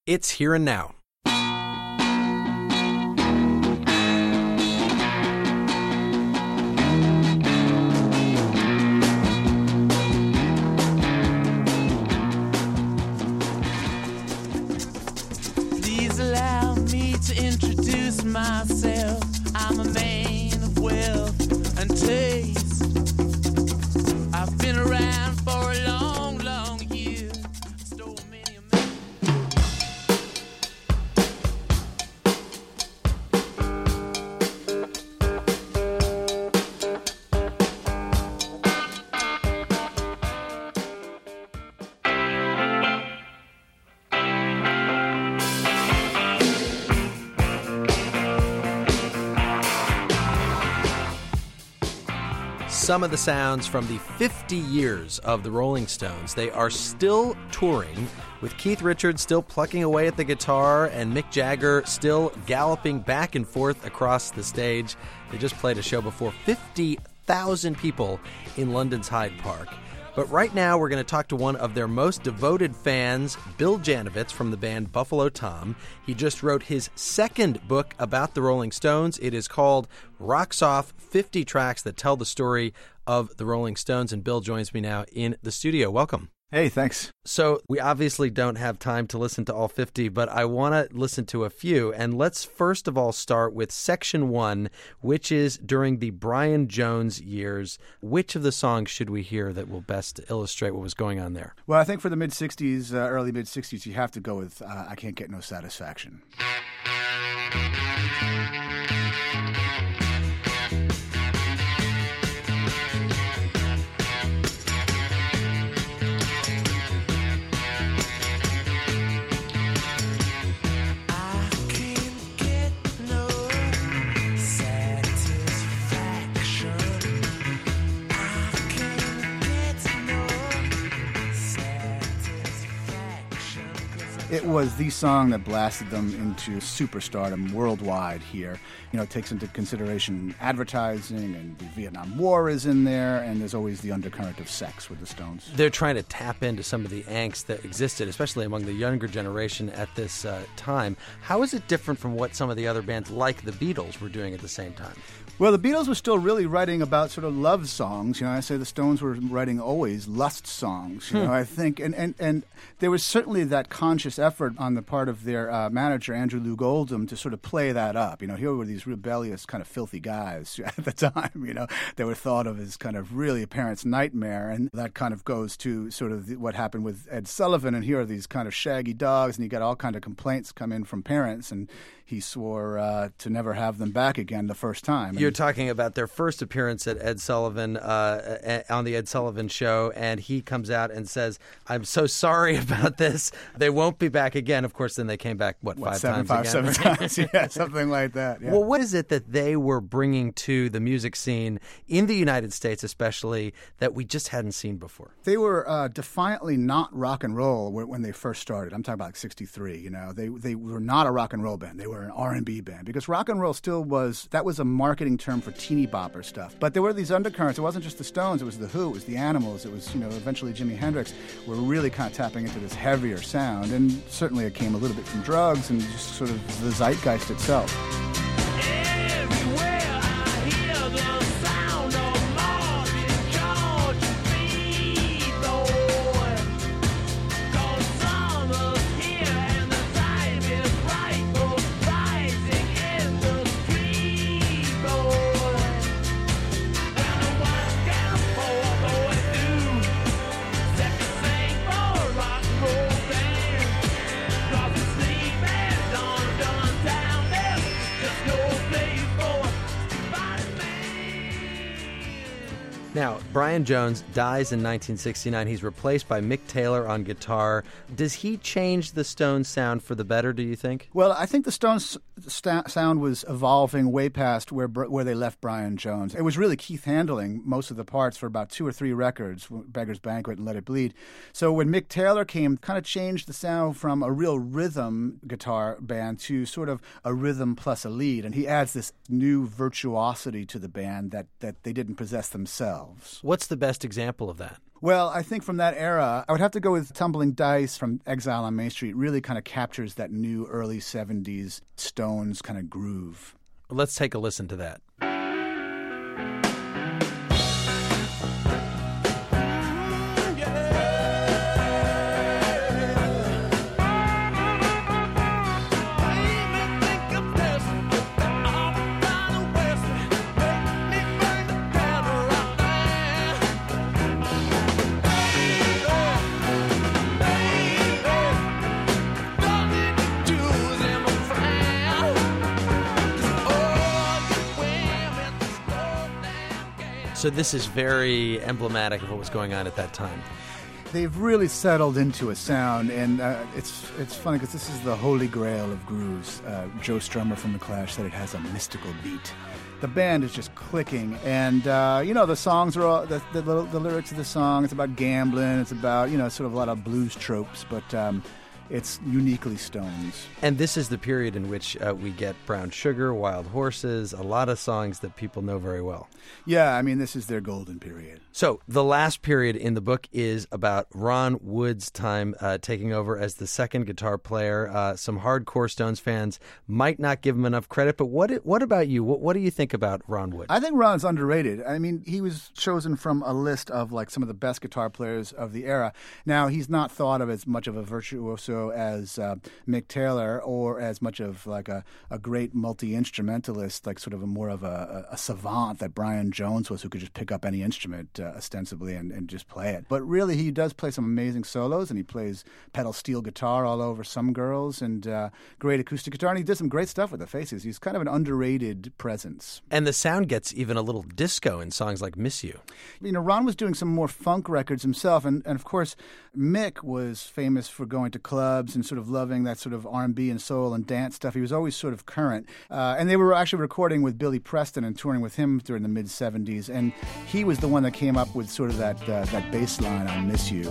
It's Here and Now. Please allow me to introduce myself. I'm a man of wealth and taste. I've been around for a long, long year. Stole many a man. Some of the sounds from the 50 years of the Rolling Stones. They are still touring, with Keith Richards still plucking away at the guitar and Mick Jagger still galloping back and forth across the stage. They just played a show before 50,000 people in London's Hyde Park. But right now, we're going to talk to one of their most devoted fans, Bill Janovitz from the band Buffalo Tom. He just wrote his second book about the Rolling Stones. It is called Rocks Off, 50 Tracks That Tell the Story of the Rolling Stones. And Bill joins me now in the studio. Welcome. Hey, thanks. So we obviously don't have time to listen to all 50, but I want to listen to a few. And let's first of all start with section 1, which is during the Brian Jones years. Which of the songs should we hear that will best illustrate what was going on there? Well, I think for the mid-'60s, early mid-'60s, you have to go with I Can't Get No Satisfaction. It was the song that blasted them into superstardom worldwide here. You know, it takes into consideration advertising, and the Vietnam War is in there, and there's always the undercurrent of sex with the Stones. They're trying to tap into some of the angst that existed, especially among the younger generation at this time. How is it different from what some of the other bands like the Beatles were doing at the same time? Well, the Beatles were still really writing about sort of love songs. You know, I say the Stones were writing always lust songs. You know, I think, and there was certainly that conscious effort on the part of their manager, Andrew Loog Oldham, to sort of play that up. You know, here were these rebellious, kind of filthy guys at the time. You know, they were thought of as kind of really a parent's nightmare, and that kind of goes to sort of what happened with Ed Sullivan. And here are these kind of shaggy dogs, and you got all kind of complaints come in from parents, and he swore to never have them back again the first time. You're talking about their first appearance at Ed Sullivan on the Ed Sullivan Show, and he comes out and says, "I'm so sorry about this. They won't be back again." Of course, then they came back, seven times? Yeah, something like that. Yeah. Well, what is it that they were bringing to the music scene in the United States especially that we just hadn't seen before? They were defiantly not rock and roll when they first started. I'm talking about like 63, you know. They were not a rock and roll band. They were an R&B band, because rock and roll still was a marketing term for teeny bopper stuff. But there were these undercurrents. It wasn't just the Stones. It was the Who. It was the Animals. It was, you know, eventually Jimi Hendrix. Were really kind of tapping into this heavier sound. And certainly it came a little bit from drugs and just sort of the zeitgeist itself. Now, Brian Jones dies in 1969. He's replaced by Mick Taylor on guitar. Does he change the Stones' sound for the better, do you think? Well, I think the Stones' sound was evolving way past where they left Brian Jones. It was really Keith handling most of the parts for about 2 or 3 records, Beggar's Banquet and Let It Bleed. So when Mick Taylor came, kind of changed the sound from a real rhythm guitar band to sort of a rhythm plus a lead. And he adds this new virtuosity to the band that they didn't possess themselves. themselves. What's the best example of that? Well, I think from that era, I would have to go with Tumbling Dice from Exile on Main Street. Really kind of captures that new early 70s Stones kind of groove. Let's take a listen to that. So this is very emblematic of what was going on at that time. They've really settled into a sound, and it's funny because this is the holy grail of grooves. Joe Strummer from The Clash said it has a mystical beat. The band is just clicking, and the songs are all, the lyrics of the song. It's about gambling. It's about sort of a lot of blues tropes, but it's uniquely Stones. And this is the period in which we get Brown Sugar, Wild Horses, a lot of songs that people know very well. Yeah, I mean, this is their golden period. So the last period in the book is about Ron Wood's time taking over as the second guitar player. Some hardcore Stones fans might not give him enough credit, but what about you? What do you think about Ron Wood? I think Ron's underrated. I mean, he was chosen from a list of like some of the best guitar players of the era. Now, he's not thought of as much of a virtuoso as Mick Taylor, or as much of like a great multi-instrumentalist, like sort of more of a savant that Brian Jones was, who could just pick up any instrument ostensibly and just play it. But really, he does play some amazing solos, and he plays pedal steel guitar all over Some Girls, and great acoustic guitar, and he did some great stuff with the Faces. He's kind of an underrated presence. And the sound gets even a little disco in songs like Miss You. Ron was doing some more funk records himself, and of course, Mick was famous for going to clubs and sort of loving that sort of R&B and soul and dance stuff. He was always sort of current. And they were actually recording with Billy Preston and touring with him during the mid-'70s, and he was the one that came up with sort of that bass line on Miss You.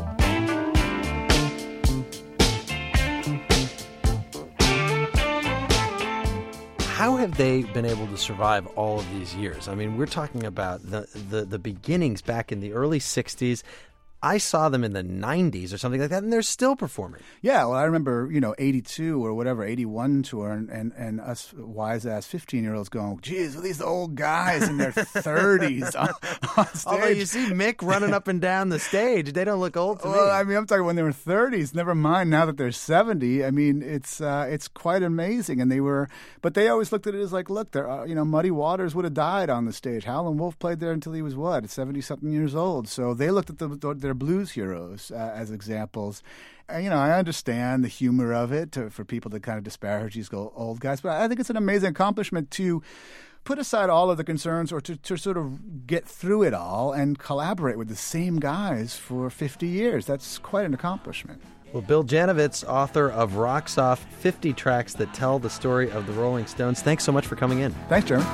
How have they been able to survive all of these years? I mean, we're talking about the beginnings back in the early 60s. I saw them in the 90s or something like that, and they're still performing. Yeah, well, I remember, 82 or whatever, 81 tour, and us wise-ass 15-year-olds going, geez, well, these old guys in their 30s on stage. Although you see Mick running up and down the stage, they don't look old to me. Well, I mean, I'm talking when they were 30s, never mind now that they're 70. I mean, it's quite amazing, but they always looked at it as like, look, Muddy Waters would have died on the stage. Howlin' Wolf played there until he was, 70-something years old. So they looked at their blues heroes as examples. I understand the humor of it for people to kind of disparage these old guys, but I think it's an amazing accomplishment to put aside all of the concerns, or to sort of get through it all and collaborate with the same guys for 50 years. That's quite an accomplishment. Well, Bill Janovitz, author of Rocks Off, 50 Tracks That Tell the Story of the Rolling Stones. Thanks so much for coming in. Thanks, Jeremy.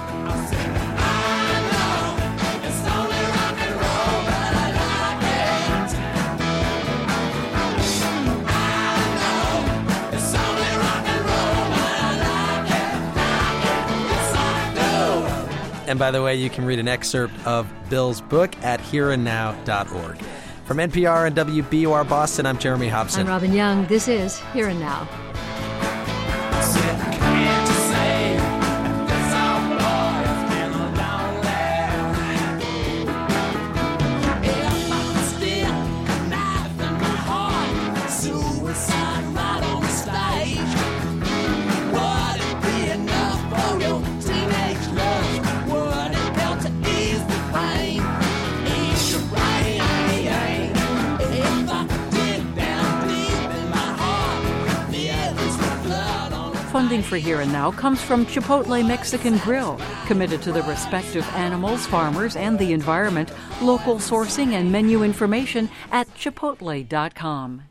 And by the way, you can read an excerpt of Bill's book at hereandnow.org. From NPR and WBUR Boston, I'm Jeremy Hobson. I'm Robin Young. This is Here and Now. Funding for Here and Now comes from Chipotle Mexican Grill, committed to the respect of animals, farmers, and the environment. Local sourcing and menu information at chipotle.com.